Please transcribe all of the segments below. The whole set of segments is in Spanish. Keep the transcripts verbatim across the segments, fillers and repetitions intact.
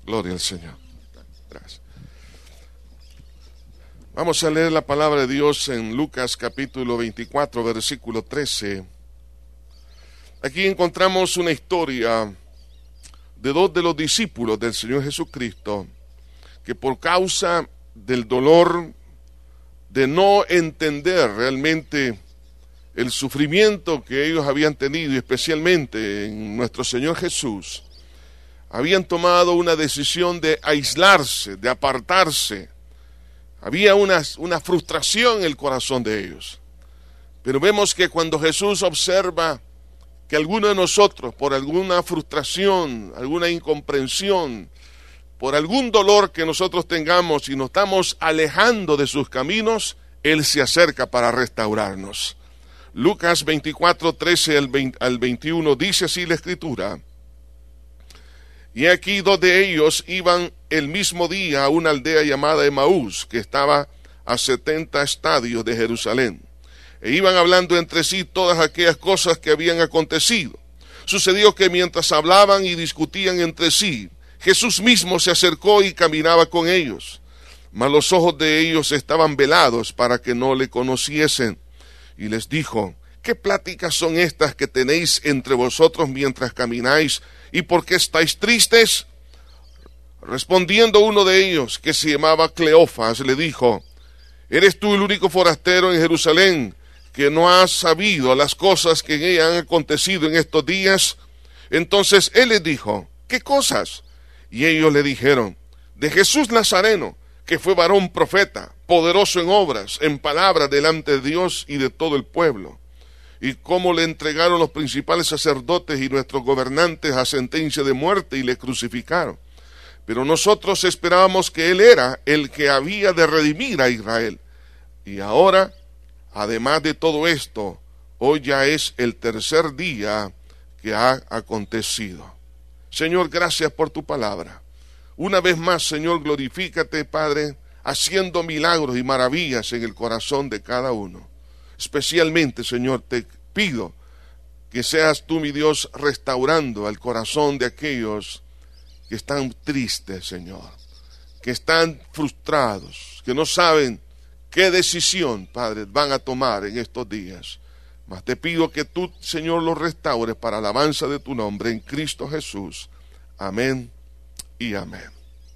Gloria al Señor. Gracias. Vamos a leer la palabra de Dios en Lucas capítulo veinticuatro, versículo trece. Aquí encontramos una historia de dos de los discípulos del Señor Jesucristo que por causa del dolor de no entender realmente el sufrimiento que ellos habían tenido, y especialmente en nuestro Señor Jesús, habían tomado una decisión de aislarse, de apartarse. Había una, una frustración en el corazón de ellos. Pero vemos que cuando Jesús observa que alguno de nosotros, por alguna frustración, alguna incomprensión, por algún dolor que nosotros tengamos y nos estamos alejando de sus caminos, Él se acerca para restaurarnos. Lucas veinticuatro, trece al veintiuno, dice así la Escritura: y aquí dos de ellos iban el mismo día a una aldea llamada Emaús, que estaba a setenta estadios de Jerusalén, e iban hablando entre sí todas aquellas cosas que habían acontecido. Sucedió que mientras hablaban y discutían entre sí, Jesús mismo se acercó y caminaba con ellos, mas los ojos de ellos estaban velados para que no le conociesen. Y les dijo: ¿qué pláticas son estas que tenéis entre vosotros mientras camináis? ¿Y por qué estáis tristes? Respondiendo uno de ellos, que se llamaba Cleofas, le dijo: ¿eres tú el único forastero en Jerusalén que no has sabido las cosas que en ella han acontecido en estos días? Entonces él les dijo: ¿qué cosas? Y ellos le dijeron: de Jesús Nazareno, que fue varón profeta, poderoso en obras, en palabras delante de Dios y de todo el pueblo, y cómo le entregaron los principales sacerdotes y nuestros gobernantes a sentencia de muerte y le crucificaron. Pero nosotros esperábamos que él era el que había de redimir a Israel. Y ahora, además de todo esto, hoy ya es el tercer día que ha acontecido. Señor, gracias por tu palabra. Una vez más, Señor, glorifícate, Padre, haciendo milagros y maravillas en el corazón de cada uno. Especialmente, Señor, te pido que seas tú, mi Dios, restaurando el corazón de aquellos que están tristes, Señor, que están frustrados, que no saben qué decisión, Padre, van a tomar en estos días. Mas te pido que tú, Señor, los restaures para alabanza de tu nombre en Cristo Jesús. Amén y amén.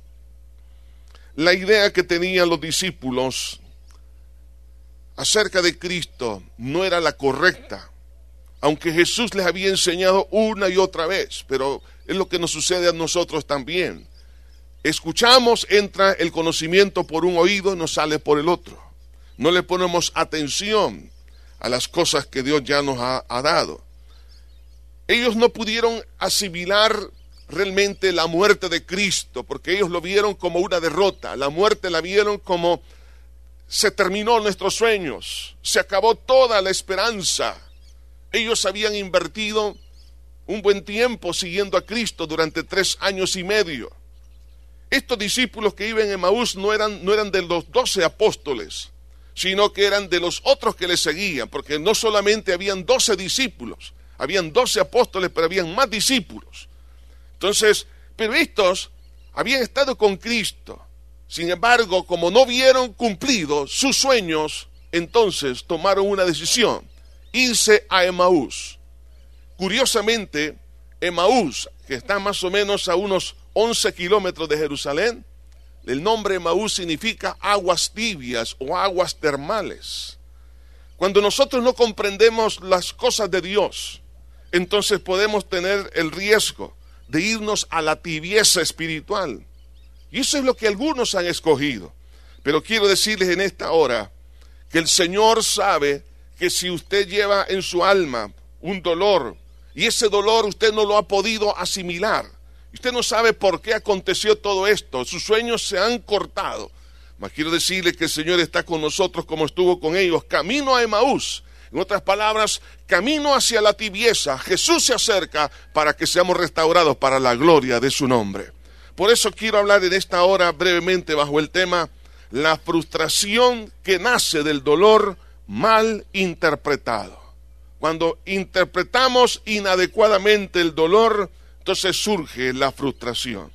La idea que tenían los discípulos acerca de Cristo no era la correcta, aunque Jesús les había enseñado una y otra vez, pero es lo que nos sucede a nosotros también. Escuchamos, entra el conocimiento por un oído y nos sale por el otro. No le ponemos atención a las cosas que Dios ya nos ha, ha dado. Ellos no pudieron asimilar realmente la muerte de Cristo, porque ellos lo vieron como una derrota. La muerte la vieron como: se terminó nuestros sueños, se acabó toda la esperanza. Ellos habían invertido un buen tiempo siguiendo a Cristo durante tres años y medio. Estos discípulos que iban en Emaús no eran, no eran de los doce apóstoles, sino que eran de los otros que le seguían, porque no solamente habían doce discípulos, habían doce apóstoles, pero habían más discípulos. Entonces, pero estos habían estado con Cristo. Sin embargo, como no vieron cumplido sus sueños, entonces tomaron una decisión: irse a Emaús. Curiosamente, Emaús, que está más o menos a unos once kilómetros de Jerusalén, el nombre Emaús significa aguas tibias o aguas termales. Cuando nosotros no comprendemos las cosas de Dios, entonces podemos tener el riesgo de irnos a la tibieza espiritual. Y eso es lo que algunos han escogido. Pero quiero decirles en esta hora que el Señor sabe que si usted lleva en su alma un dolor, y ese dolor usted no lo ha podido asimilar, usted no sabe por qué aconteció todo esto, sus sueños se han cortado, mas quiero decirle que el Señor está con nosotros como estuvo con ellos, camino a Emaús. En otras palabras, camino hacia la tibieza. Jesús se acerca para que seamos restaurados para la gloria de su nombre. Por eso quiero hablar en esta hora brevemente bajo el tema: la frustración que nace del dolor mal interpretado. Cuando interpretamos inadecuadamente el dolor, entonces surge la frustración.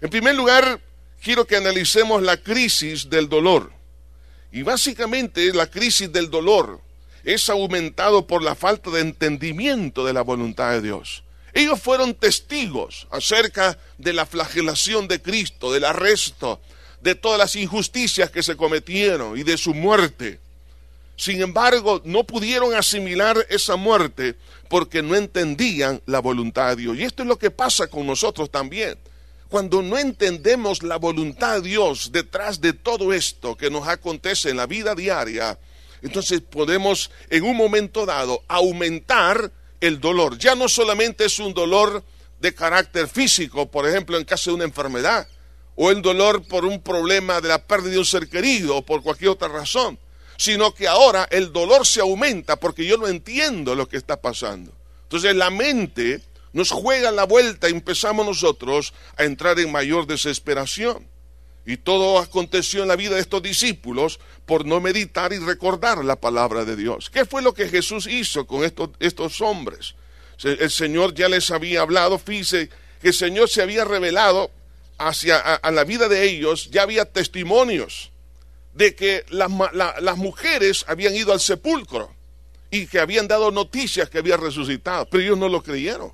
En primer lugar, quiero que analicemos la crisis del dolor. Y básicamente la crisis del dolor es aumentado por la falta de entendimiento de la voluntad de Dios. Ellos fueron testigos acerca de la flagelación de Cristo, del arresto, de todas las injusticias que se cometieron y de su muerte. Sin embargo, no pudieron asimilar esa muerte porque no entendían la voluntad de Dios. Y esto es lo que pasa con nosotros también. Cuando no entendemos la voluntad de Dios detrás de todo esto que nos acontece en la vida diaria, entonces podemos en un momento dado aumentar el dolor. Ya no solamente es un dolor de carácter físico, por ejemplo en caso de una enfermedad, o el dolor por un problema de la pérdida de un ser querido o por cualquier otra razón, sino que ahora el dolor se aumenta porque yo no entiendo lo que está pasando. Entonces la mente nos juega la vuelta y empezamos nosotros a entrar en mayor desesperación. Y todo aconteció en la vida de estos discípulos por no meditar y recordar la palabra de Dios. ¿Qué fue lo que Jesús hizo con estos, estos hombres? El Señor ya les había hablado, fíjense que el Señor se había revelado hacia a, a la vida de ellos, ya había testimonios de que las, la, las mujeres habían ido al sepulcro y que habían dado noticias que había resucitado, pero ellos no lo creyeron.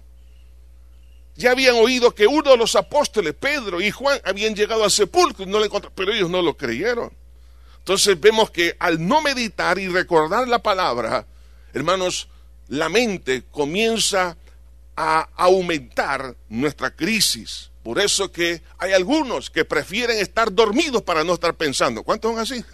Ya habían oído que uno de los apóstoles, Pedro y Juan, habían llegado al sepulcro y no lo encontraron, pero ellos no lo creyeron. Entonces vemos que al no meditar y recordar la palabra, hermanos, la mente comienza a aumentar nuestra crisis. Por eso que hay algunos que prefieren estar dormidos para no estar pensando. ¿Cuántos son así?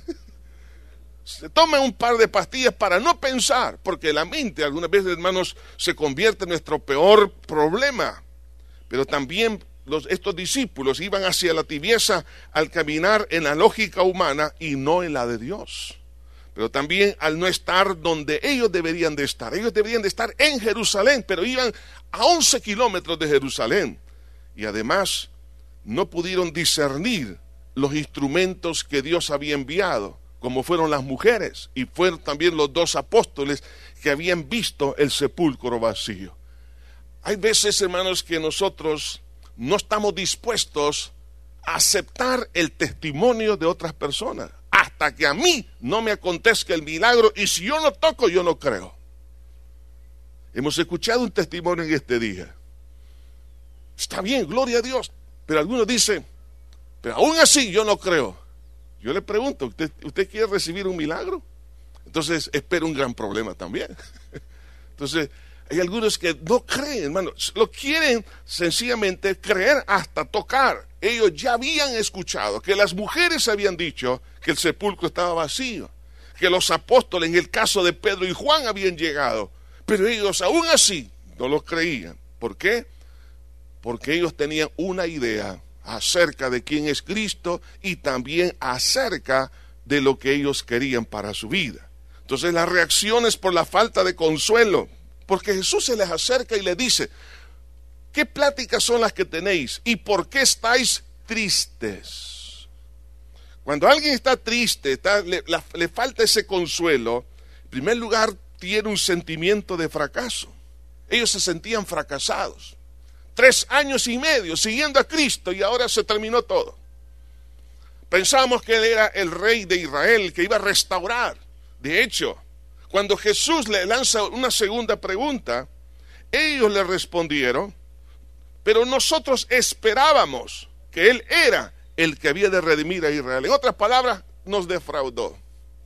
Se toman un par de pastillas para no pensar, porque la mente algunas veces, hermanos, se convierte en nuestro peor problema. Pero también los, estos discípulos iban hacia la tibieza al caminar en la lógica humana y no en la de Dios. Pero también al no estar donde ellos deberían de estar. Ellos deberían de estar en Jerusalén, pero iban a once kilómetros de Jerusalén. Y además no pudieron discernir los instrumentos que Dios había enviado, como fueron las mujeres y fueron también los dos apóstoles que habían visto el sepulcro vacío. Hay veces, hermanos, que nosotros no estamos dispuestos a aceptar el testimonio de otras personas, hasta que a mí no me acontezca el milagro, y si yo no toco, yo no creo. Hemos escuchado un testimonio en este día. Está bien, gloria a Dios, pero algunos dicen, pero aún así yo no creo. Yo le pregunto, ¿usted, ¿usted quiere recibir un milagro? Entonces espera un gran problema también. Entonces, hay algunos que no creen, hermano, lo quieren sencillamente creer hasta tocar. Ellos ya habían escuchado que las mujeres habían dicho que el sepulcro estaba vacío, que los apóstoles, en el caso de Pedro y Juan, habían llegado, pero ellos aún así no lo creían. ¿Por qué? Porque ellos tenían una idea acerca de quién es Cristo y también acerca de lo que ellos querían para su vida. Entonces la reacción es por la falta de consuelo. Porque Jesús se les acerca y les dice, ¿qué pláticas son las que tenéis? ¿Y por qué estáis tristes? Cuando alguien está triste, está, le, la, le falta ese consuelo, en primer lugar tiene un sentimiento de fracaso. Ellos se sentían fracasados. Tres años y medio siguiendo a Cristo y ahora se terminó todo. Pensábamos que Él era el rey de Israel, que iba a restaurar. De hecho, cuando Jesús le lanza una segunda pregunta, ellos le respondieron, pero nosotros esperábamos que Él era el que había de redimir a Israel. En otras palabras, nos defraudó.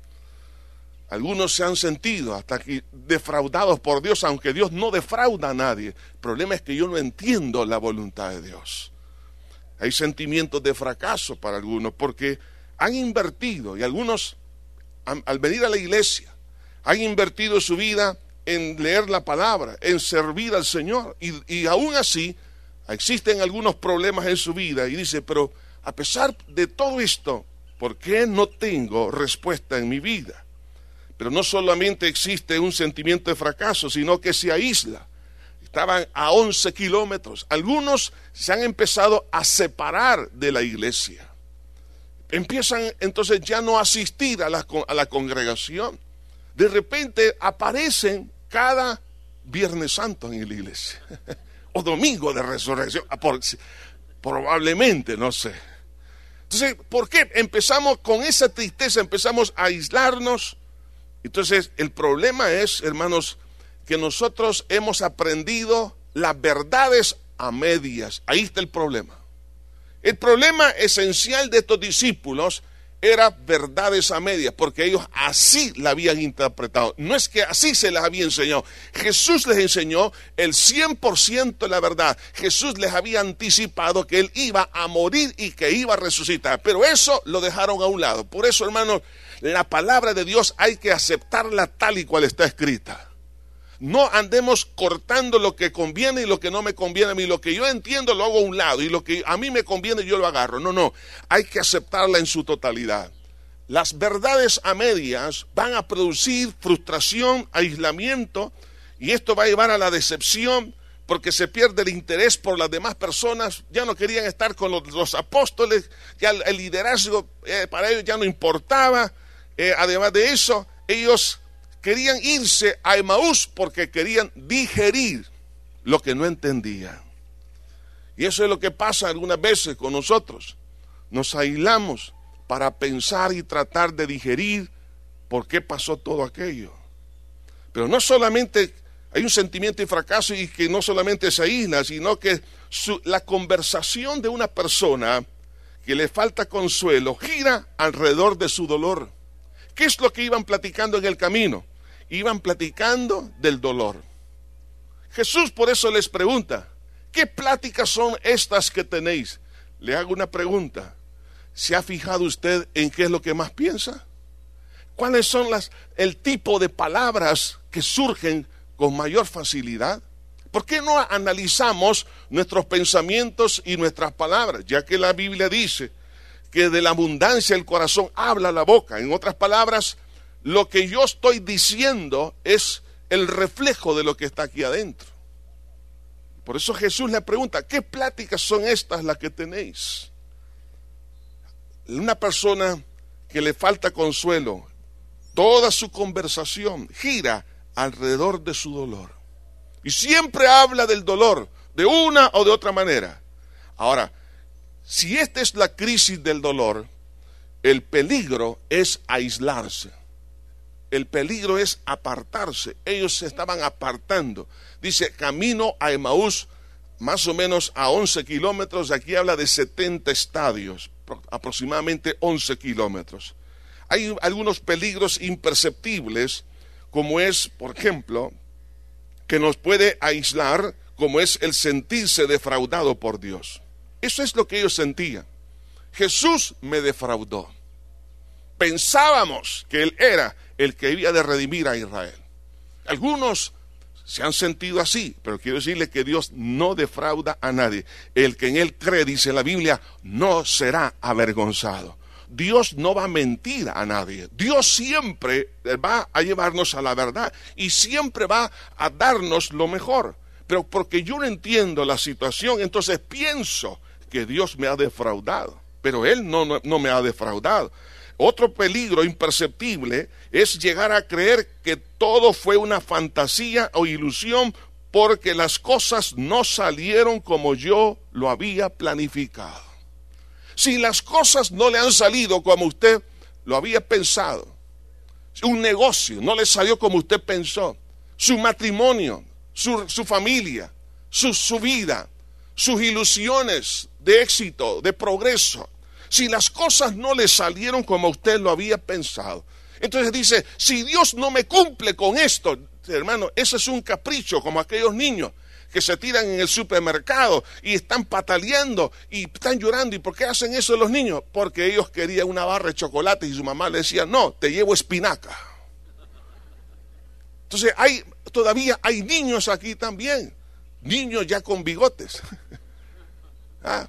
Algunos se han sentido hasta aquí defraudados por Dios, aunque Dios no defrauda a nadie. El problema es que yo no entiendo la voluntad de Dios. Hay sentimientos de fracaso para algunos, porque han invertido, y algunos al venir a la iglesia, han invertido su vida en leer la palabra, en servir al Señor, y, y aún así existen algunos problemas en su vida, y dice, pero a pesar de todo esto, ¿por qué no tengo respuesta en mi vida? Pero no solamente existe un sentimiento de fracaso, sino que se aísla. Estaban a once kilómetros. Algunos se han empezado a separar de la iglesia. Empiezan entonces ya no a asistir a la, a la congregación. De repente aparecen cada Viernes Santo en la iglesia. O domingo de resurrección. Probablemente, no sé. Entonces, ¿por qué empezamos con esa tristeza? Empezamos a aislarnos. Entonces, el problema es, hermanos, que nosotros hemos aprendido las verdades a medias. Ahí está el problema. El problema esencial de estos discípulos era verdades a medias, porque ellos así la habían interpretado. No es que así se les había enseñado. Jesús les enseñó el cien por ciento de la verdad. Jesús les había anticipado que Él iba a morir y que iba a resucitar. Pero eso lo dejaron a un lado. Por eso, hermanos, la palabra de Dios hay que aceptarla tal y cual está escrita. No andemos cortando lo que conviene y lo que no me conviene a mí. Lo que yo entiendo lo hago a un lado y lo que a mí me conviene yo lo agarro. No, no, hay que aceptarla en su totalidad. Las verdades a medias van a producir frustración, aislamiento, y esto va a llevar a la decepción porque se pierde el interés por las demás personas. Ya no querían estar con los, los apóstoles, ya el, el liderazgo eh, para ellos ya no importaba. Eh, además de eso, ellos querían irse a Emaús porque querían digerir lo que no entendían. Y eso es lo que pasa algunas veces con nosotros. Nos aislamos para pensar y tratar de digerir por qué pasó todo aquello. Pero no solamente hay un sentimiento de fracaso y que no solamente se aísla, sino que su, la conversación de una persona que le falta consuelo gira alrededor de su dolor. ¿Qué es lo que iban platicando en el camino? Iban platicando del dolor. Jesús por eso les pregunta, ¿qué pláticas son estas que tenéis? Le hago una pregunta. ¿Se ha fijado usted en qué es lo que más piensa? ¿Cuáles son las, el tipo de palabras que surgen con mayor facilidad? ¿Por qué no analizamos nuestros pensamientos y nuestras palabras? Ya que la Biblia dice que de la abundancia del corazón habla la boca. En otras palabras, lo que yo estoy diciendo es el reflejo de lo que está aquí adentro. Por eso Jesús le pregunta, ¿qué pláticas son estas las que tenéis? Una persona que le falta consuelo, toda su conversación gira alrededor de su dolor. Y siempre habla del dolor, de una o de otra manera. Ahora, si esta es la crisis del dolor, el peligro es aislarse. El peligro es apartarse. Ellos se estaban apartando. Dice, camino a Emaús, más o menos a once kilómetros. Aquí habla de setenta estadios, aproximadamente once kilómetros. Hay algunos peligros imperceptibles, como es, por ejemplo, que nos puede aislar, como es el sentirse defraudado por Dios. Eso es lo que ellos sentían. Jesús me defraudó. Pensábamos que Él era el que había de redimir a Israel. Algunos se han sentido así, pero quiero decirles que Dios no defrauda a nadie. El que en Él cree, dice la Biblia, no será avergonzado. Dios no va a mentir a nadie. Dios siempre va a llevarnos a la verdad y siempre va a darnos lo mejor. Pero porque yo no entiendo la situación, entonces pienso que Dios me ha defraudado. Pero Él no, no, no me ha defraudado. Otro peligro imperceptible es llegar a creer que todo fue una fantasía o ilusión porque las cosas no salieron como yo lo había planificado. Si las cosas no le han salido como usted lo había pensado, un negocio no le salió como usted pensó, su matrimonio, su, su familia, su, su vida, sus ilusiones de éxito, de progreso, si las cosas no le salieron como usted lo había pensado, entonces dice, si Dios no me cumple con esto, hermano, ese es un capricho, como aquellos niños que se tiran en el supermercado y están pataleando y están llorando. ¿Y por qué hacen eso los niños? Porque ellos querían una barra de chocolate y su mamá le decía, no, te llevo espinaca. Entonces hay, todavía hay niños aquí también, niños ya con bigotes. ¿Ah?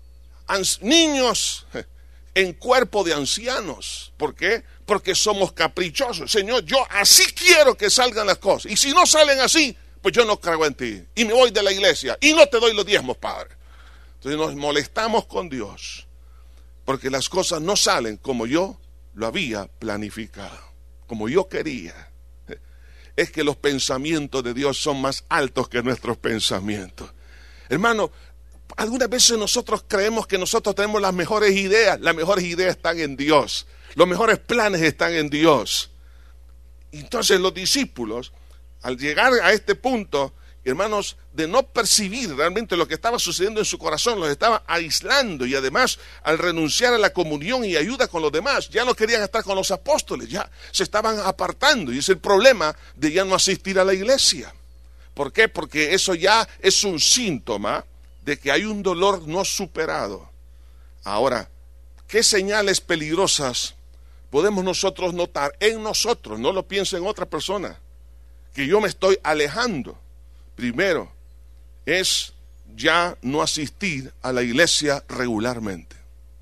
Niños en cuerpo de ancianos. ¿Por qué? Porque somos caprichosos. Señor, yo así quiero que salgan las cosas. Y si no salen así, pues yo no creo en ti. Y me voy de la iglesia. Y no te doy los diezmos, Padre. Entonces nos molestamos con Dios. Porque las cosas no salen como yo lo había planificado. Como yo quería. Es que los pensamientos de Dios son más altos que nuestros pensamientos. Hermano, Algunas veces nosotros creemos que nosotros tenemos las mejores ideas. Las mejores ideas están en Dios. Los mejores planes están en Dios. Entonces los discípulos, al llegar a este punto, hermanos, de no percibir realmente lo que estaba sucediendo en su corazón, los estaba aislando, y además al renunciar a la comunión y ayuda con los demás, ya no querían estar con los apóstoles, ya se estaban apartando, y es el problema de ya no asistir a la iglesia. ¿Por qué? Porque eso ya es un síntoma de que hay un dolor no superado. Ahora, ¿qué señales peligrosas podemos nosotros notar en nosotros? No lo pienso en otra persona, que yo me estoy alejando. Primero, es ya no asistir a la iglesia regularmente.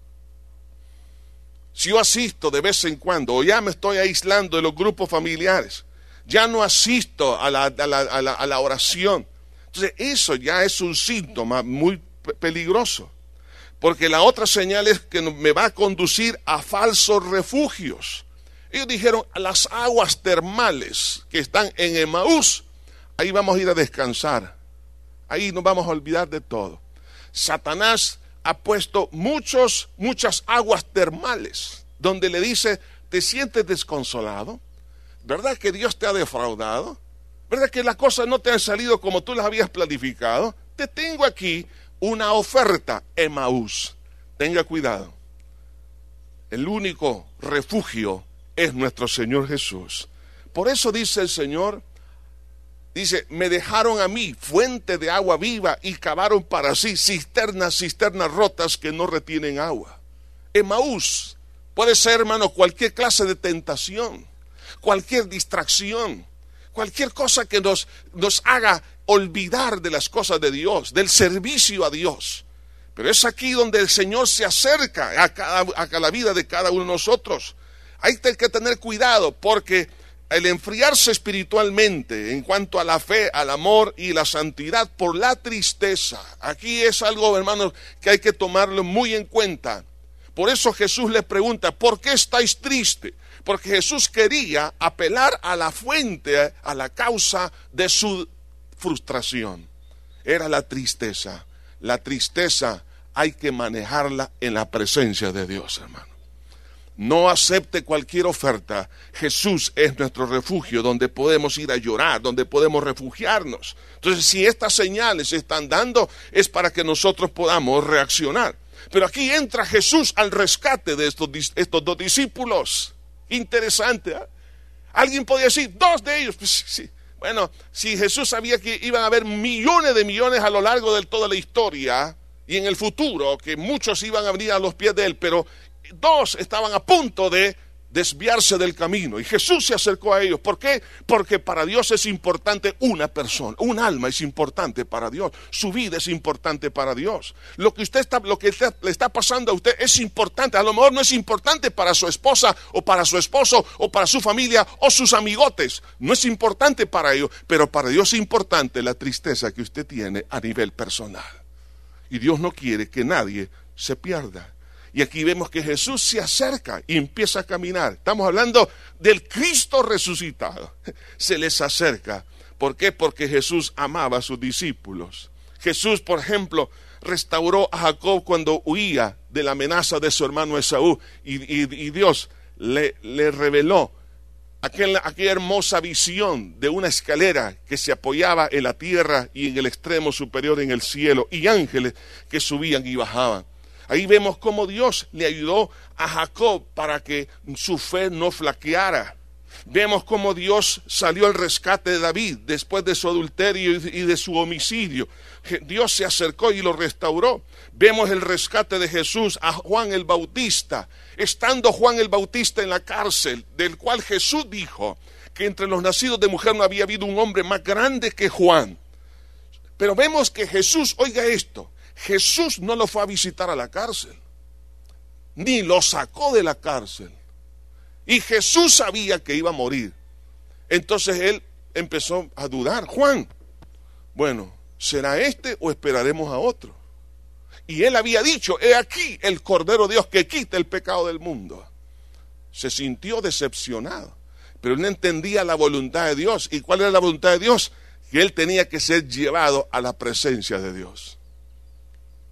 Si yo asisto de vez en cuando, o ya me estoy aislando de los grupos familiares, ya no asisto a la, a la, a la, a la oración, entonces eso ya es un síntoma muy peligroso. Porque la otra señal es que me va a conducir a falsos refugios. Ellos dijeron, las aguas termales que están en Emaús, ahí vamos a ir a descansar. Ahí nos vamos a olvidar de todo. Satanás ha puesto muchos, muchas aguas termales, donde le dice, ¿te sientes desconsolado? ¿Verdad que Dios te ha defraudado? ¿Verdad que las cosas no te han salido como tú las habías planificado? Te tengo aquí una oferta, Emaús. Tenga cuidado. El único refugio es nuestro Señor Jesús. Por eso dice el Señor, dice, me dejaron a mí fuente de agua viva y cavaron para sí cisternas, cisternas rotas que no retienen agua. Emaús puede ser, hermano, cualquier clase de tentación, cualquier distracción, cualquier cosa que nos, nos haga olvidar de las cosas de Dios, del servicio a Dios. Pero es aquí donde el Señor se acerca a, cada, a la vida de cada uno de nosotros. Hay que tener cuidado, porque el enfriarse espiritualmente en cuanto a la fe, al amor y la santidad por la tristeza, aquí es algo, hermanos, que hay que tomarlo muy en cuenta. Por eso Jesús les pregunta, ¿por qué estáis tristes? Porque Jesús quería apelar a la fuente, a la causa de su frustración. Era la tristeza. La tristeza hay que manejarla en la presencia de Dios, hermano. No acepte cualquier oferta. Jesús es nuestro refugio, donde podemos ir a llorar, donde podemos refugiarnos. Entonces, si estas señales se están dando, es para que nosotros podamos reaccionar. Pero aquí entra Jesús al rescate de estos, estos dos discípulos. Interesante, ¿eh? Alguien podría decir, dos de ellos. Pues, sí. Bueno, si Jesús sabía que iban a haber millones de millones a lo largo de toda la historia y en el futuro, que muchos iban a venir a los pies de él, pero dos estaban a punto de desviarse del camino, y Jesús se acercó a ellos. ¿Por qué? Porque para Dios es importante una persona, un alma es importante para Dios, su vida es importante para Dios. Lo que usted está, lo que le está pasando a usted es importante. A lo mejor no es importante para su esposa o para su esposo o para su familia o sus amigotes, no es importante para ellos, pero para Dios es importante la tristeza que usted tiene a nivel personal, y Dios no quiere que nadie se pierda. Y aquí vemos que Jesús se acerca y empieza a caminar. Estamos hablando del Cristo resucitado. Se les acerca. ¿Por qué? Porque Jesús amaba a sus discípulos. Jesús, por ejemplo, restauró a Jacob cuando huía de la amenaza de su hermano Esaú. Y, y, y Dios le, le reveló aquel, aquella hermosa visión de una escalera que se apoyaba en la tierra y en el extremo superior en el cielo. Y ángeles que subían y bajaban. Ahí vemos cómo Dios le ayudó a Jacob para que su fe no flaqueara. Vemos cómo Dios salió al rescate de David después de su adulterio y de su homicidio. Dios se acercó y lo restauró. Vemos el rescate de Jesús a Juan el Bautista, estando Juan el Bautista en la cárcel, del cual Jesús dijo que entre los nacidos de mujer no había habido un hombre más grande que Juan. Pero vemos que Jesús, oiga esto, Jesús no lo fue a visitar a la cárcel, ni lo sacó de la cárcel. Y Jesús sabía que iba a morir. Entonces él empezó a dudar. Juan, bueno, ¿será este o esperaremos a otro? Y él había dicho, he aquí el Cordero de Dios que quita el pecado del mundo. Se sintió decepcionado, pero él no entendía la voluntad de Dios. ¿Y cuál era la voluntad de Dios? Que él tenía que ser llevado a la presencia de Dios.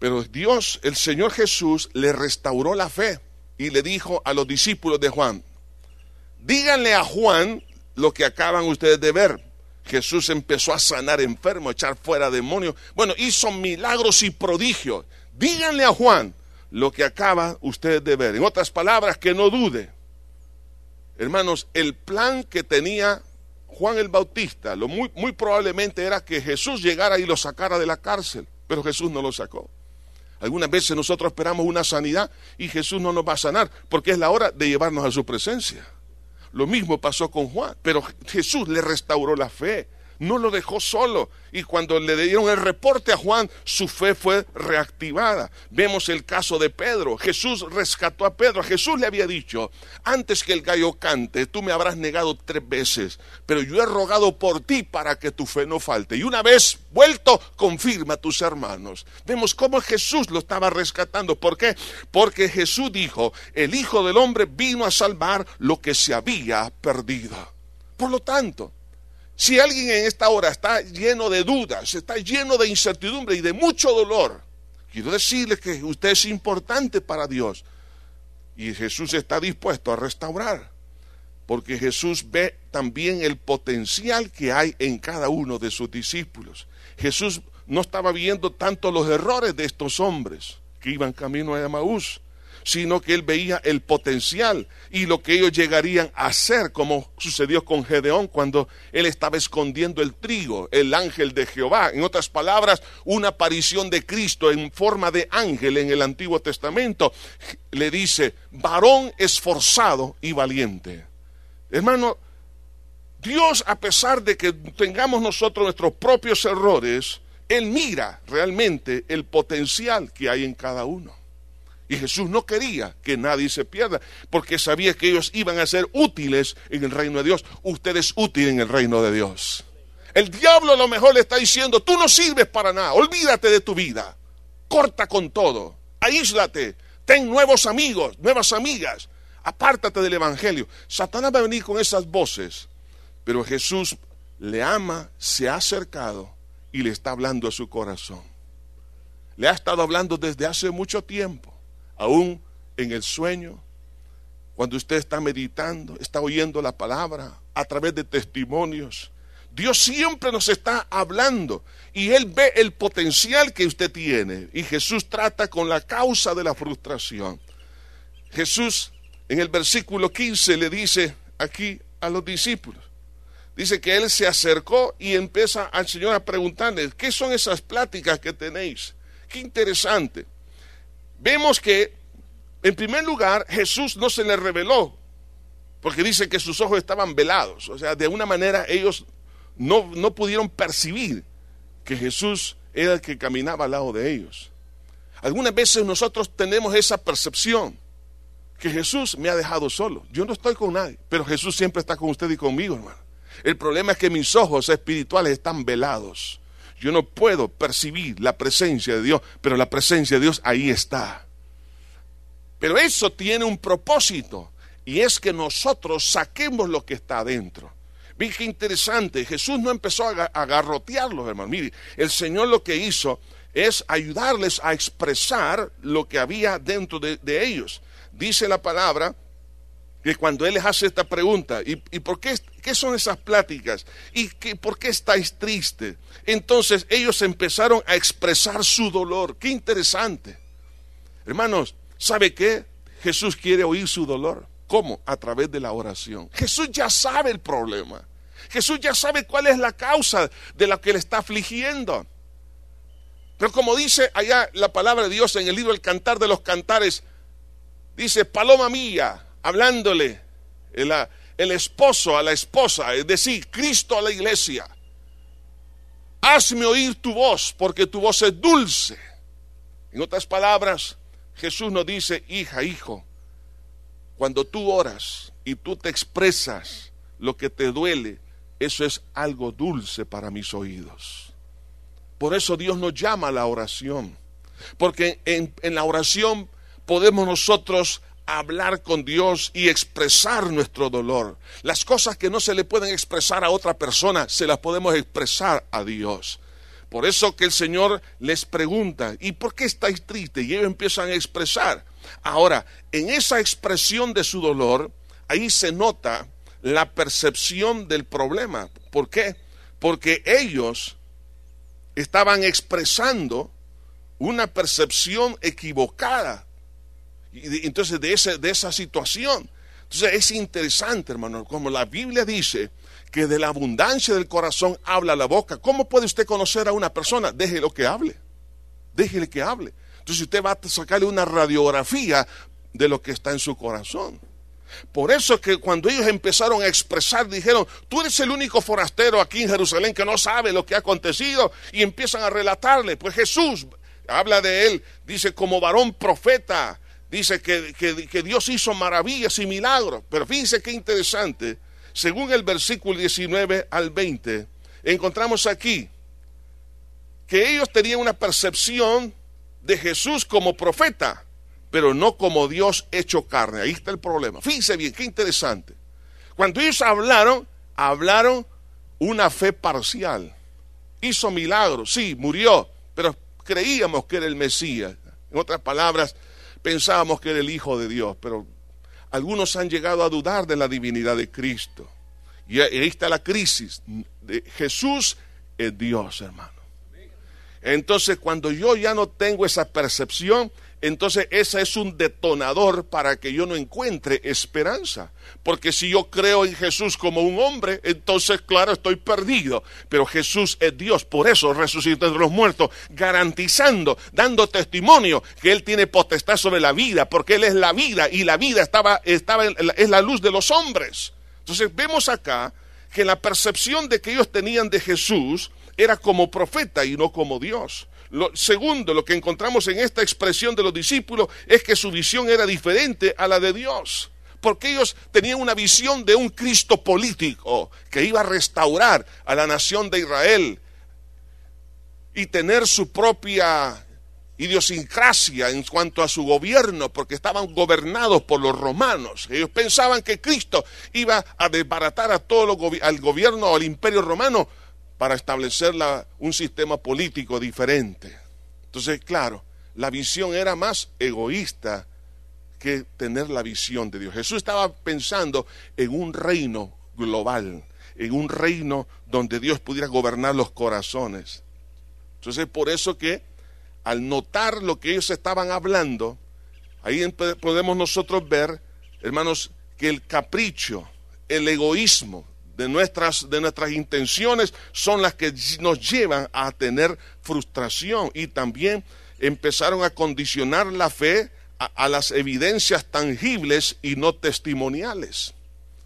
Pero Dios, el Señor Jesús, le restauró la fe y le dijo a los discípulos de Juan, díganle a Juan lo que acaban ustedes de ver. Jesús empezó a sanar enfermos, a echar fuera demonios. Bueno, hizo milagros y prodigios. Díganle a Juan lo que acaban ustedes de ver. En otras palabras, que no dude. Hermanos, el plan que tenía Juan el Bautista, lo muy, muy probablemente era que Jesús llegara y lo sacara de la cárcel, pero Jesús no lo sacó. Algunas veces nosotros esperamos una sanidad y Jesús no nos va a sanar, porque es la hora de llevarnos a su presencia. Lo mismo pasó con Juan, pero Jesús le restauró la fe, no lo dejó solo. Y cuando le dieron el reporte a Juan, su fe fue reactivada. Vemos el caso de Pedro. Jesús rescató a Pedro. Jesús le había dicho, antes que el gallo cante, tú me habrás negado tres veces, pero yo he rogado por ti para que tu fe no falte. Y una vez vuelto, confirma a tus hermanos. Vemos cómo Jesús lo estaba rescatando. ¿Por qué? Porque Jesús dijo, el Hijo del Hombre vino a salvar lo que se había perdido. Por lo tanto, si alguien en esta hora está lleno de dudas, está lleno de incertidumbre y de mucho dolor, quiero decirle que usted es importante para Dios y Jesús está dispuesto a restaurar, porque Jesús ve también el potencial que hay en cada uno de sus discípulos. Jesús no estaba viendo tanto los errores de estos hombres que iban camino a Emaús, sino que él veía el potencial y lo que ellos llegarían a hacer, como sucedió con Gedeón cuando él estaba escondiendo el trigo, el ángel de Jehová. En otras palabras, una aparición de Cristo en forma de ángel en el Antiguo Testamento. Le dice, varón esforzado y valiente. Hermano, Dios, a pesar de que tengamos nosotros nuestros propios errores, Él mira realmente el potencial que hay en cada uno. Y Jesús no quería que nadie se pierda, porque sabía que ellos iban a ser útiles en el reino de Dios. Usted es útil en el reino de Dios. El diablo a lo mejor le está diciendo, tú no sirves para nada, olvídate de tu vida, corta con todo, aíslate, ten nuevos amigos, nuevas amigas, apártate del evangelio. Satanás va a venir con esas voces, pero Jesús le ama, se ha acercado y le está hablando a su corazón. Le ha estado hablando desde hace mucho tiempo. Aún en el sueño, cuando usted está meditando, está oyendo la palabra a través de testimonios. Dios siempre nos está hablando y Él ve el potencial que usted tiene. Y Jesús trata con la causa de la frustración. Jesús en el versículo quince le dice aquí a los discípulos, dice que Él se acercó y empieza al Señor a preguntarle, ¿qué son esas pláticas que tenéis? Qué interesante. Vemos que, en primer lugar, Jesús no se le reveló, porque dice que sus ojos estaban velados. O sea, de una manera ellos no, no pudieron percibir que Jesús era el que caminaba al lado de ellos. Algunas veces nosotros tenemos esa percepción, que Jesús me ha dejado solo. Yo no estoy con nadie, pero Jesús siempre está con usted y conmigo, hermano. El problema es que mis ojos espirituales están velados. Yo no puedo percibir la presencia de Dios, pero la presencia de Dios ahí está. Pero eso tiene un propósito, y es que nosotros saquemos lo que está adentro. Miren qué interesante, Jesús no empezó a agarrotearlos, hermano. Mire, el Señor lo que hizo es ayudarles a expresar lo que había dentro de, de ellos. Dice la palabra que cuando Él les hace esta pregunta, ¿y, y por qué, qué son esas pláticas? ¿Y qué, por qué estáis tristes? Entonces ellos empezaron a expresar su dolor. ¡Qué interesante! Hermanos, ¿sabe qué? Jesús quiere oír su dolor. ¿Cómo? A través de la oración. Jesús ya sabe el problema. Jesús ya sabe cuál es la causa de la que le está afligiendo. Pero como dice allá la palabra de Dios en el libro El Cantar de los Cantares, dice, paloma mía, hablándole el, el esposo a la esposa, es decir, Cristo a la iglesia. Hazme oír tu voz, porque tu voz es dulce. En otras palabras, Jesús nos dice, hija, hijo, cuando tú oras y tú te expresas lo que te duele, eso es algo dulce para mis oídos. Por eso Dios nos llama a la oración, porque en, en la oración podemos nosotros hablar con Dios y expresar nuestro dolor. Las cosas que no se le pueden expresar a otra persona, se las podemos expresar a Dios. Por eso que el Señor les pregunta, ¿y por qué estáis tristes? Y ellos empiezan a expresar. Ahora, en esa expresión de su dolor, ahí se nota la percepción del problema. ¿Por qué? Porque ellos estaban expresando una percepción equivocada. Y entonces de, ese, de esa situación. Entonces es interesante, hermano, como la Biblia dice que de la abundancia del corazón habla la boca. ¿Cómo puede usted conocer a una persona? Déjelo que hable. Déjele que hable. Entonces usted va a sacarle una radiografía de lo que está en su corazón. Por eso que cuando ellos empezaron a expresar, dijeron, tú eres el único forastero aquí en Jerusalén que no sabe lo que ha acontecido. Y empiezan a relatarle, pues Jesús habla de él, dice como varón profeta, dice que, que, que Dios hizo maravillas y milagros. Pero fíjense qué interesante. Según el versículo diecinueve al veinte, encontramos aquí que ellos tenían una percepción de Jesús como profeta, pero no como Dios hecho carne. Ahí está el problema. Fíjense bien, qué interesante. Cuando ellos hablaron, hablaron una fe parcial. Hizo milagros, sí, murió, pero creíamos que era el Mesías. En otras palabras, pensábamos que era el Hijo de Dios, pero algunos han llegado a dudar de la divinidad de Cristo. Y ahí está la crisis. Jesús es Dios, hermano. Entonces, cuando yo ya no tengo esa percepción, entonces ese es un detonador para que yo no encuentre esperanza. Porque si yo creo en Jesús como un hombre, entonces claro, estoy perdido. Pero Jesús es Dios, por eso resucitó de los muertos, garantizando, dando testimonio que Él tiene potestad sobre la vida, porque Él es la vida y la vida estaba, estaba en, es la luz de los hombres. Entonces vemos acá que la percepción de que ellos tenían de Jesús era como profeta y no como Dios. Lo, segundo, lo que encontramos en esta expresión de los discípulos es que su visión era diferente a la de Dios, porque ellos tenían una visión de un Cristo político que iba a restaurar a la nación de Israel y tener su propia idiosincrasia en cuanto a su gobierno, porque estaban gobernados por los romanos. Ellos pensaban que Cristo iba a desbaratar a todo lo, al gobierno o al imperio romano para establecer la, un sistema político diferente. Entonces, claro, la visión era más egoísta que tener la visión de Dios. Jesús estaba pensando en un reino global, en un reino donde Dios pudiera gobernar los corazones. Entonces, por eso que al notar lo que ellos estaban hablando, ahí podemos nosotros ver, hermanos, que el capricho, el egoísmo de nuestras, de nuestras intenciones son las que nos llevan a tener frustración, y también empezaron a condicionar la fe a, a las evidencias tangibles y no testimoniales.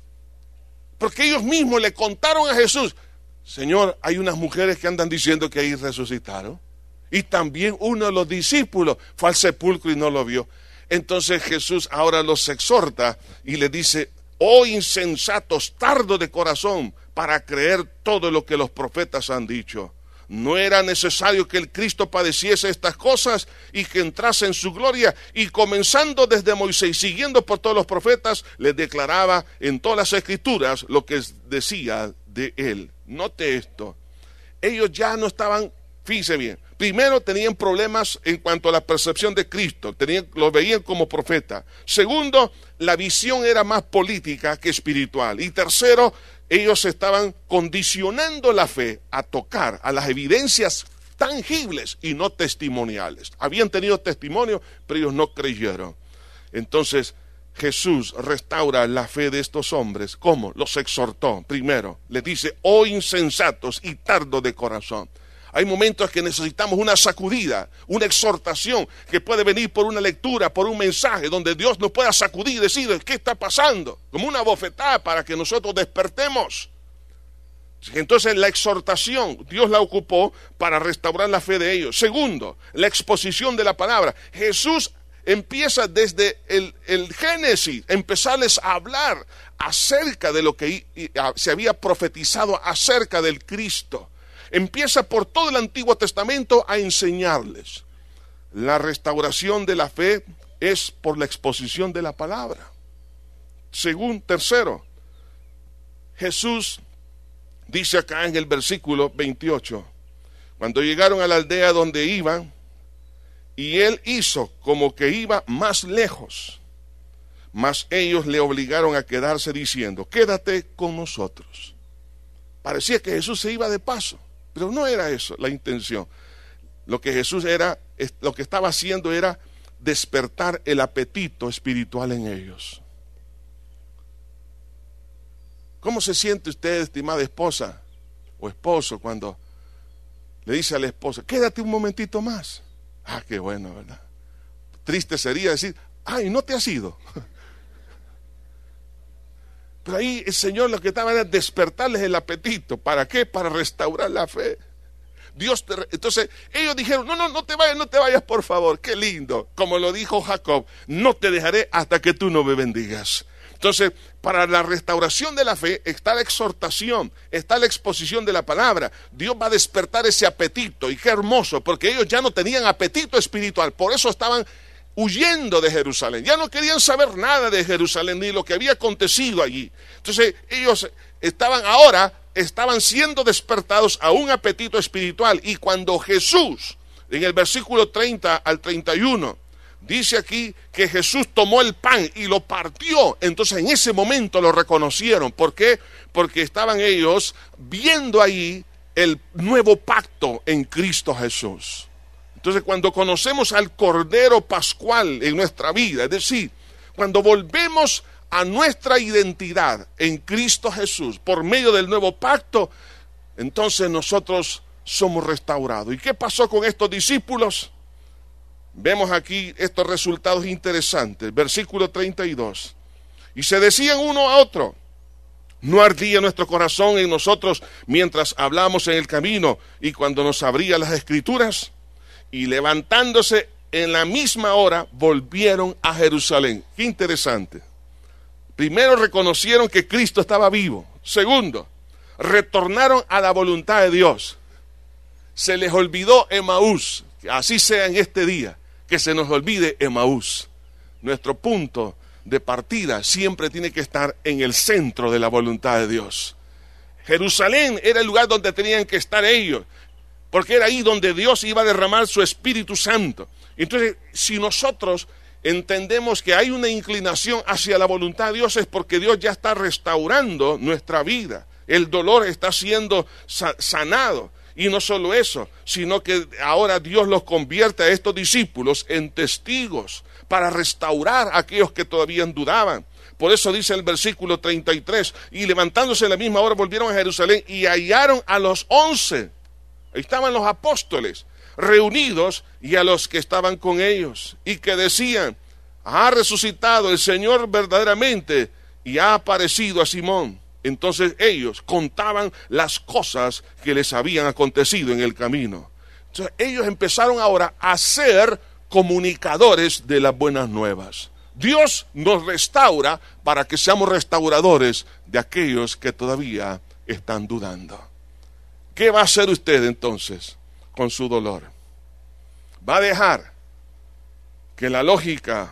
Porque ellos mismos le contaron a Jesús, Señor, hay unas mujeres que andan diciendo que ahí resucitaron, y también uno de los discípulos fue al sepulcro y no lo vio. Entonces Jesús ahora los exhorta y le dice, oh insensatos, tardos de corazón para creer todo lo que los profetas han dicho. ¿No era necesario que el Cristo padeciese estas cosas y que entrase en su gloria? Y comenzando desde Moisés, siguiendo por todos los profetas, les declaraba en todas las escrituras lo que decía de él. Note esto, ellos ya no estaban, fíjense bien, primero tenían problemas en cuanto a la percepción de Cristo, tenían, lo veían como profeta. Segundo, la visión era más política que espiritual. Y tercero, ellos estaban condicionando la fe a tocar a las evidencias tangibles y no testimoniales. Habían tenido testimonio, pero ellos no creyeron. Entonces Jesús restaura la fe de estos hombres. ¿Cómo? Los exhortó. Primero, les dice, oh insensatos y tardos de corazón. Hay momentos que necesitamos una sacudida, una exhortación que puede venir por una lectura, por un mensaje, donde Dios nos pueda sacudir y decir, ¿qué está pasando? Como una bofetada para que nosotros despertemos. Entonces la exhortación, Dios la ocupó para restaurar la fe de ellos. Segundo, la exposición de la palabra. Jesús empieza desde el, el Génesis, empezarles a hablar acerca de lo que se había profetizado acerca del Cristo. Empieza por todo el Antiguo Testamento a enseñarles. La restauración de la fe es por la exposición de la palabra. Según tercero, Jesús dice acá en el versículo veintiocho, Cuando llegaron a la aldea donde iban, y él hizo como que iba más lejos, mas ellos le obligaron a quedarse diciendo, quédate con nosotros. Parecía que Jesús se iba de paso, pero no era eso la intención. Lo que Jesús era, lo que estaba haciendo era despertar el apetito espiritual en ellos. ¿Cómo se siente usted, estimada esposa o esposo, cuando le dice a la esposa, quédate un momentito más? Ah, qué bueno, ¿verdad? Triste sería decir, ay, no te has ido. Pero ahí el Señor lo que estaba era despertarles el apetito. ¿Para qué? Para restaurar la fe. Dios te... Entonces ellos dijeron, no, no, no te vayas, no te vayas, por favor. Qué lindo. Como lo dijo Jacob, no te dejaré hasta que tú no me bendigas. Entonces, para la restauración de la fe está la exhortación, está la exposición de la palabra. Dios va a despertar ese apetito, y qué hermoso, porque ellos ya no tenían apetito espiritual, por eso estaban huyendo de Jerusalén. Ya no querían saber nada de Jerusalén ni lo que había acontecido allí. Entonces, ellos estaban ahora, estaban siendo despertados a un apetito espiritual, y cuando Jesús, en el versículo treinta al treinta y uno, dice aquí que Jesús tomó el pan y lo partió. Entonces en ese momento lo reconocieron. ¿Por qué? Porque estaban ellos viendo ahí el nuevo pacto en Cristo Jesús. Entonces cuando conocemos al Cordero Pascual en nuestra vida, es decir, cuando volvemos a nuestra identidad en Cristo Jesús por medio del nuevo pacto, entonces nosotros somos restaurados. ¿Y qué pasó con estos discípulos? Vemos aquí estos resultados interesantes. Versículo treinta y dos. Y se decían uno a otro, ¿no ardía nuestro corazón en nosotros mientras hablamos en el camino y cuando nos abría las Escrituras? Y levantándose en la misma hora, volvieron a Jerusalén. Qué interesante. Primero reconocieron que Cristo estaba vivo. Segundo, retornaron a la voluntad de Dios. Se les olvidó Emaús. Así sea en este día, que se nos olvide Emaús. Nuestro punto de partida siempre tiene que estar en el centro de la voluntad de Dios. Jerusalén era el lugar donde tenían que estar ellos, porque era ahí donde Dios iba a derramar su Espíritu Santo. Entonces, si nosotros entendemos que hay una inclinación hacia la voluntad de Dios, es porque Dios ya está restaurando nuestra vida. El dolor está siendo sanado. Y no solo eso, sino que ahora Dios los convierte a estos discípulos en testigos para restaurar a aquellos que todavía dudaban. Por eso dice el versículo treinta y tres, y levantándose en la misma hora volvieron a Jerusalén y hallaron a los once. Ahí estaban los apóstoles reunidos y a los que estaban con ellos. Y que decían, ha resucitado el Señor verdaderamente y ha aparecido a Simón. Entonces ellos contaban las cosas que les habían acontecido en el camino. Entonces ellos empezaron ahora a ser comunicadores de las buenas nuevas. Dios nos restaura para que seamos restauradores de aquellos que todavía están dudando. ¿Qué va a hacer usted entonces con su dolor? ¿Va a dejar que la lógica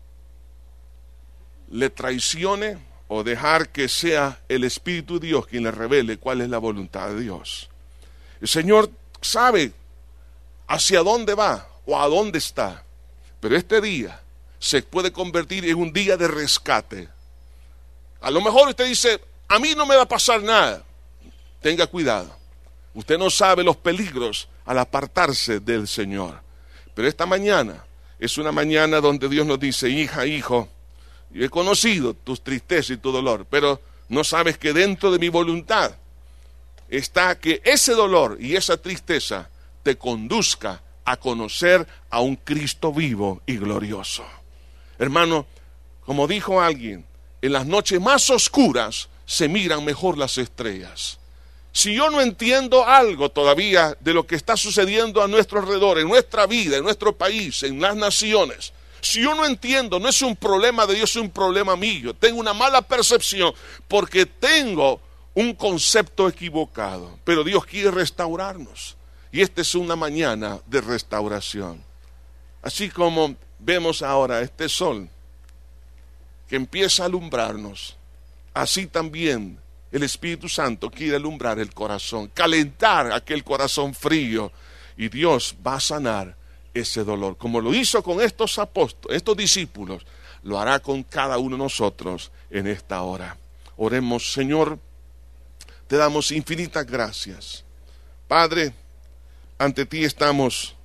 le traicione? ¿O dejar que sea el Espíritu de Dios quien le revele cuál es la voluntad de Dios? El Señor sabe hacia dónde va o a dónde está. Pero este día se puede convertir en un día de rescate. A lo mejor usted dice, a mí no me va a pasar nada. Tenga cuidado. Usted no sabe los peligros al apartarse del Señor. Pero esta mañana es una mañana donde Dios nos dice, hija, hijo, yo he conocido tus tristezas y tu dolor, pero no sabes que dentro de mi voluntad está que ese dolor y esa tristeza te conduzca a conocer a un Cristo vivo y glorioso. Hermano, como dijo alguien, en las noches más oscuras se miran mejor las estrellas. Si yo no entiendo algo todavía de lo que está sucediendo a nuestro alrededor, en nuestra vida, en nuestro país, en las naciones, si yo no entiendo, no es un problema de Dios, es un problema mío. Tengo una mala percepción porque tengo un concepto equivocado. Pero Dios quiere restaurarnos. Y esta es una mañana de restauración. Así como vemos ahora este sol que empieza a alumbrarnos, así también el Espíritu Santo quiere alumbrar el corazón, calentar aquel corazón frío, y Dios va a sanar ese dolor. Como lo hizo con estos apóstoles, estos discípulos, lo hará con cada uno de nosotros en esta hora. Oremos. Señor, te damos infinitas gracias. Padre, ante ti estamos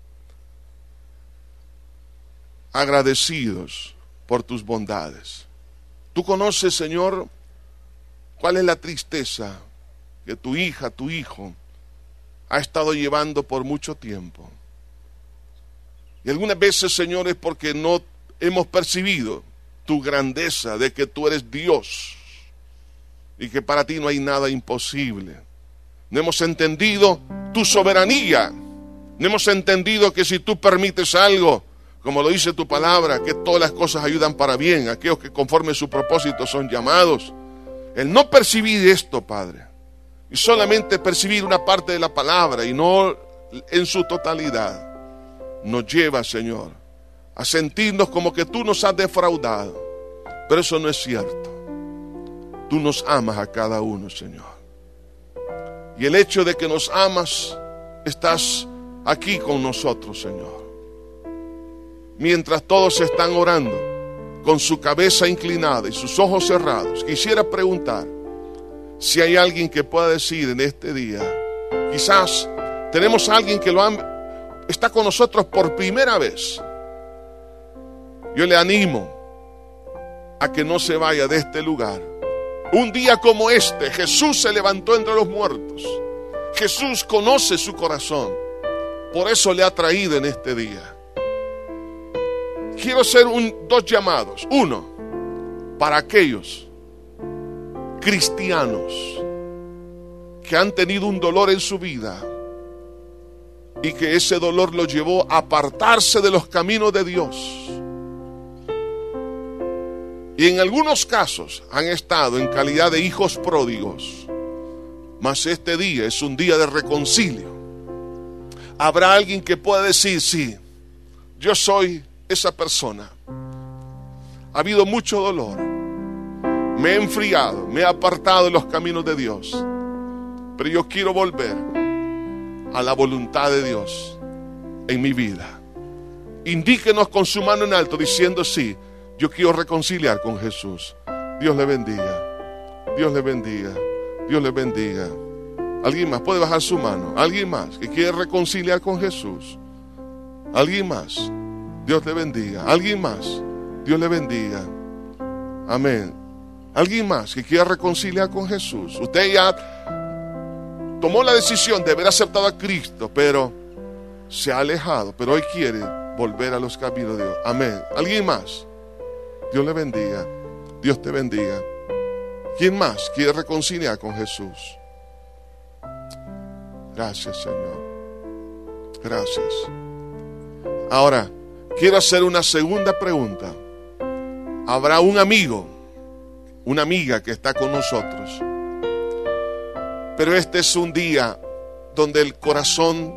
agradecidos por tus bondades. Tú conoces, Señor, cuál es la tristeza que tu hija, tu hijo, ha estado llevando por mucho tiempo. Y algunas veces, Señor, es porque no hemos percibido tu grandeza de que tú eres Dios y que para ti no hay nada imposible. No hemos entendido tu soberanía. No hemos entendido que si tú permites algo, como lo dice tu palabra, que todas las cosas ayudan para bien, aquellos que conforme su propósito son llamados. El no percibir esto, Padre, y solamente percibir una parte de la palabra y no en su totalidad, nos lleva, Señor, a sentirnos como que tú nos has defraudado. Pero eso no es cierto. Tú nos amas a cada uno, Señor. Y el hecho de que nos amas, estás aquí con nosotros, Señor. Mientras todos están orando, con su cabeza inclinada y sus ojos cerrados, quisiera preguntar si hay alguien que pueda decir en este día, quizás tenemos a alguien que lo ha, está con nosotros por primera vez. Yo le animo a que no se vaya de este lugar. Un día como este, Jesús se levantó entre los muertos. Jesús conoce su corazón. Por eso le ha traído en este día. Quiero hacer un, dos llamados. Uno, para aquellos cristianos que han tenido un dolor en su vida y que ese dolor los llevó a apartarse de los caminos de Dios. Y en algunos casos han estado en calidad de hijos pródigos. Mas este día es un día de reconcilio. Habrá alguien que pueda decir, sí, yo soy esa persona. Ha habido mucho dolor. Me he enfriado, me he apartado de los caminos de Dios. Pero yo quiero volver a la voluntad de Dios en mi vida. Indíquenos con su mano en alto diciendo, sí, yo quiero reconciliar con Jesús. Dios le bendiga. Dios le bendiga. Dios le bendiga. ¿Alguien más puede bajar su mano? ¿Alguien más que quiere reconciliar con Jesús? ¿Alguien más? Dios le bendiga. ¿Alguien más? Dios le bendiga. Amén. ¿Alguien más que quiera reconciliar con Jesús? Usted ya tomó la decisión de haber aceptado a Cristo, pero se ha alejado, pero hoy quiere volver a los caminos de Dios. Amén. ¿Alguien más? Dios le bendiga. Dios te bendiga. ¿Quién más quiere reconciliar con Jesús? Gracias, Señor. Gracias. Ahora, quiero hacer una segunda pregunta. ¿Habrá un amigo, una amiga que está con nosotros? Pero este es un día donde el corazón,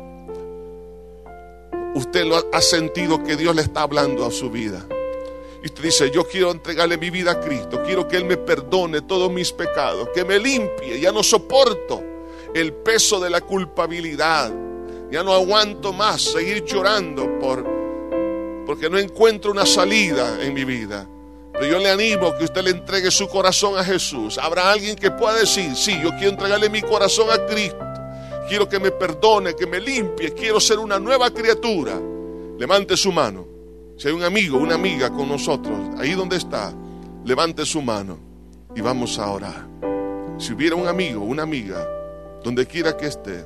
usted lo ha sentido que Dios le está hablando a su vida. Y usted dice, yo quiero entregarle mi vida a Cristo, quiero que Él me perdone todos mis pecados, que me limpie, ya no soporto el peso de la culpabilidad, ya no aguanto más seguir llorando por, porque no encuentro una salida en mi vida. Pero yo le animo a que usted le entregue su corazón a Jesús. Habrá alguien que pueda decir, sí, yo quiero entregarle mi corazón a Cristo, quiero que me perdone, que me limpie, quiero ser una nueva criatura. Levante su mano. Si hay un amigo, una amiga con nosotros, ahí donde está, levante su mano y vamos a orar. Si hubiera un amigo, una amiga, donde quiera que esté.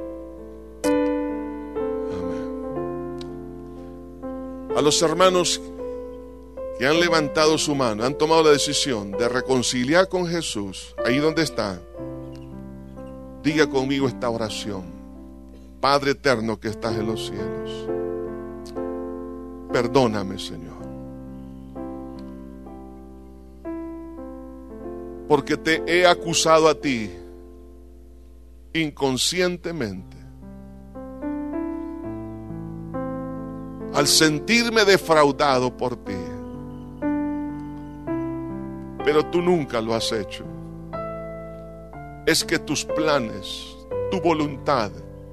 Amén. A los hermanos que han levantado su mano, han tomado la decisión de reconciliar con Jesús, ahí donde están, diga conmigo esta oración. Padre eterno que estás en los cielos, perdóname, Señor, porque te he acusado a ti inconscientemente. Al sentirme defraudado por ti, pero tú nunca lo has hecho. es que tus planes, tu voluntad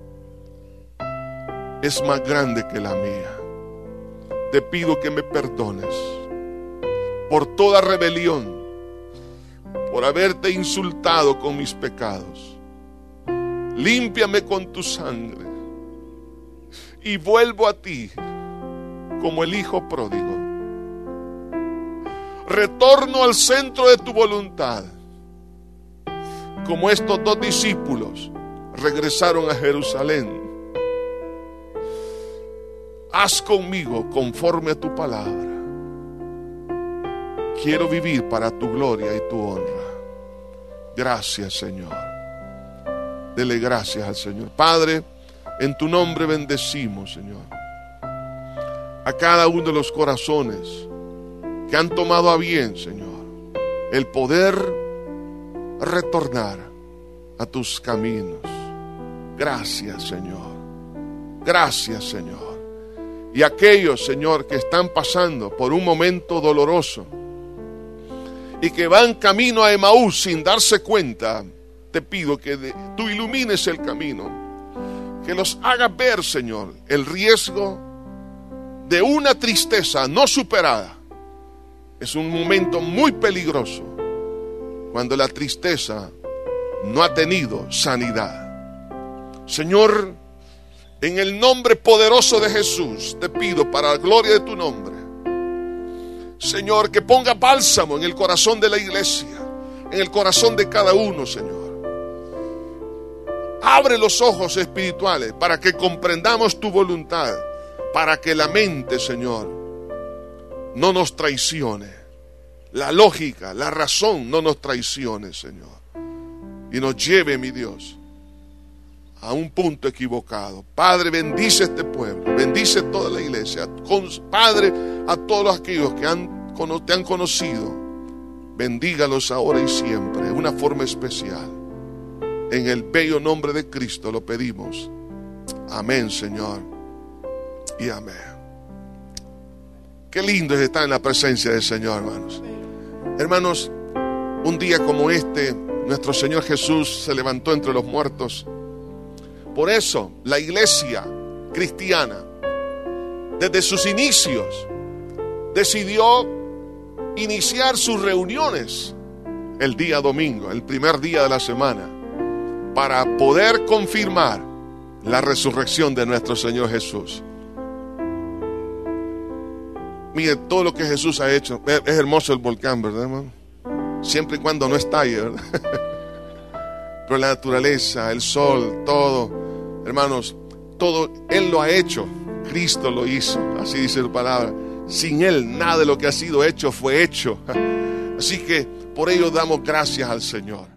es más grande que la mía. Te pido que me perdones por toda rebelión, por haberte insultado con mis pecados. Límpiame con tu sangre y vuelvo a ti como el hijo pródigo. Retorno al centro de tu voluntad, como estos dos discípulos regresaron a Jerusalén. Haz conmigo conforme a tu palabra. Quiero vivir para tu gloria y tu honra. Gracias, Señor. Dele gracias al Señor. Padre, en tu nombre bendecimos, Señor, a cada uno de los corazones que han tomado a bien, Señor, el poder retornar a tus caminos. Gracias, Señor. Gracias, Señor. Y aquellos, Señor, que están pasando por un momento doloroso y que van camino a Emaús sin darse cuenta, te pido que de, tú ilumines el camino, que los hagas ver, Señor, el riesgo de una tristeza no superada. Es un momento muy peligroso cuando la tristeza no ha tenido sanidad. Señor, en el nombre poderoso de Jesús, te pido para la gloria de tu nombre, Señor, que ponga bálsamo en el corazón de la iglesia, en el corazón de cada uno, Señor. Abre los ojos espirituales para que comprendamos tu voluntad, para que la mente, Señor, no nos traicione. La lógica, la razón no nos traicione, Señor. Y nos lleve, mi Dios, a un punto equivocado. Padre, bendice este pueblo, bendice toda la iglesia. Padre, a todos aquellos que han, te han conocido, bendígalos ahora y siempre, de una forma especial. En el bello nombre de Cristo lo pedimos. Amén, Señor, y amén. Qué lindo es estar en la presencia del Señor, hermanos. Hermanos, un día como este, nuestro Señor Jesús se levantó entre los muertos. Por eso la iglesia cristiana, desde sus inicios, decidió iniciar sus reuniones el día domingo, el primer día de la semana, para poder confirmar la resurrección de nuestro Señor Jesús. Mire, todo lo que Jesús ha hecho. Es hermoso el volcán, ¿verdad, hermano? Siempre y cuando no estalle, ¿verdad? Pero la naturaleza, el sol, todo, hermanos, todo Él lo ha hecho. Cristo lo hizo, así dice su palabra. Sin Él nada de lo que ha sido hecho fue hecho. Así que por ello damos gracias al Señor.